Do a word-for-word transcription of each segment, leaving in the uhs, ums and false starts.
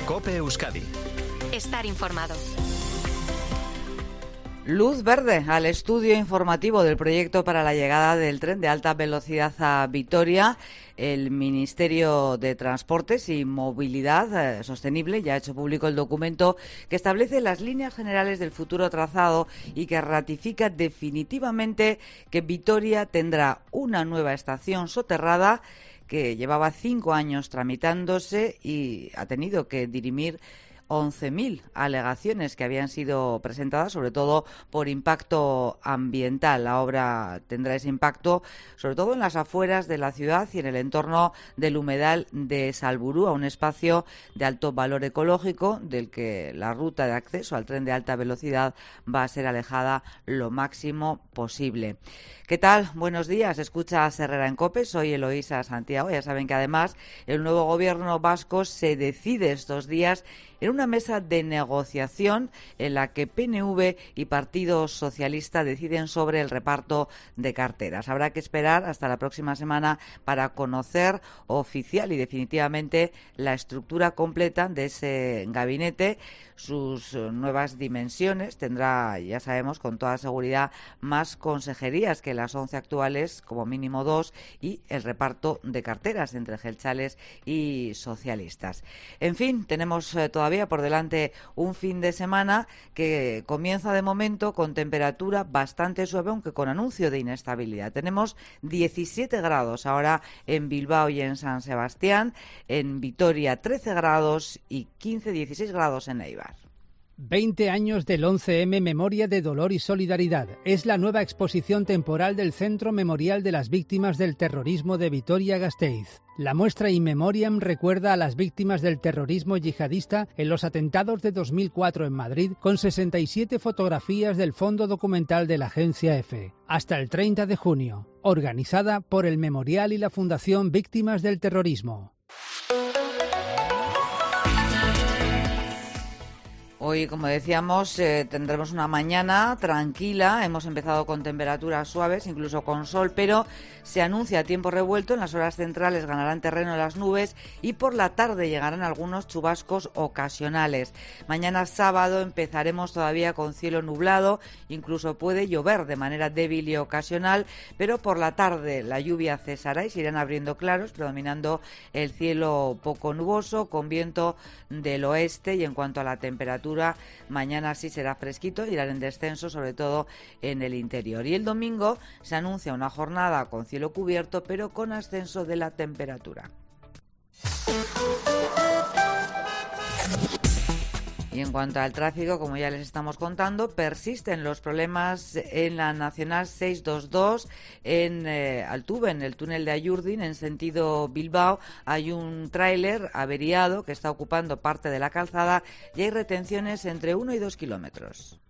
COPE Euskadi. Estar informado. Luz verde al estudio informativo del proyecto para la llegada del tren de alta velocidad a Vitoria. El Ministerio de Transportes y Movilidad eh, Sostenible ya ha hecho público el documento que establece las líneas generales del futuro trazado y que ratifica definitivamente que Vitoria tendrá una nueva estación soterrada que llevaba cinco años tramitándose y ha tenido que dirimir once mil alegaciones que habían sido presentadas, sobre todo por impacto ambiental. La obra tendrá ese impacto, sobre todo en las afueras de la ciudad y en el entorno del humedal de Salburua, un espacio de alto valor ecológico del que la ruta de acceso al tren de alta velocidad va a ser alejada lo máximo posible. ¿Qué tal? Buenos días. Escucha a Herrera en COPE. Soy Eloísa Santiago. Ya saben que además el nuevo gobierno vasco se decide estos días en una mesa de negociación en la que P N V y Partido Socialista deciden sobre el reparto de carteras. Habrá que esperar hasta la próxima semana para conocer oficial y definitivamente la estructura completa de ese gabinete, sus nuevas dimensiones. Tendrá, ya sabemos, con toda seguridad más consejerías que las once actuales, como mínimo dos, y el reparto de carteras entre jeltzales y socialistas. En fin, tenemos eh, todavía por delante un fin de semana que comienza de momento con temperatura bastante suave, aunque con anuncio de inestabilidad. Tenemos diecisiete grados ahora en Bilbao y en San Sebastián, en Vitoria trece grados y quince, dieciséis grados en Eibar. veinte años del once eme, Memoria de Dolor y Solidaridad. Es la nueva exposición temporal del Centro Memorial de las Víctimas del Terrorismo de Vitoria-Gasteiz. La muestra In Memoriam recuerda a las víctimas del terrorismo yihadista en los atentados de dos mil cuatro en Madrid, con sesenta y siete fotografías del fondo documental de la agencia EFE. Hasta el treinta de junio. Organizada por el Memorial y la Fundación Víctimas del Terrorismo. Hoy, como decíamos, eh, tendremos una mañana tranquila. Hemos empezado con temperaturas suaves, incluso con sol, pero se anuncia tiempo revuelto. En las horas centrales ganarán terreno las nubes y por la tarde llegarán algunos chubascos ocasionales. Mañana sábado empezaremos todavía con cielo nublado, incluso puede llover de manera débil y ocasional, pero por la tarde la lluvia cesará y se irán abriendo claros, predominando el cielo poco nuboso, con viento del oeste. Y en cuanto a la temperatura, mañana sí será fresquito, irán en descenso, sobre todo en el interior. Y el domingo se anuncia una jornada con cielo cubierto, pero con ascenso de la temperatura. Y en cuanto al tráfico, como ya les estamos contando, persisten los problemas en la Nacional seiscientos veintidós, en eh, Altuve, en el túnel de Ayurdin, en sentido Bilbao. Hay un tráiler averiado que está ocupando parte de la calzada y hay retenciones entre uno y dos kilómetros.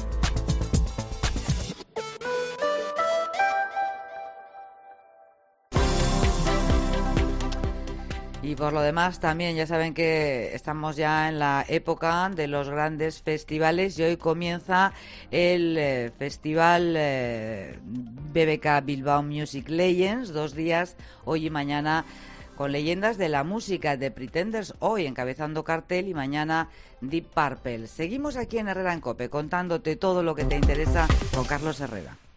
Y por lo demás también ya saben que estamos ya en la época de los grandes festivales y hoy comienza el eh, festival eh, B B K Bilbao Music Legends, dos días, hoy y mañana, con leyendas de la música, de Pretenders hoy encabezando cartel y mañana Deep Purple. Seguimos aquí en Herrera en COPE contándote todo lo que te interesa con Carlos Herrera.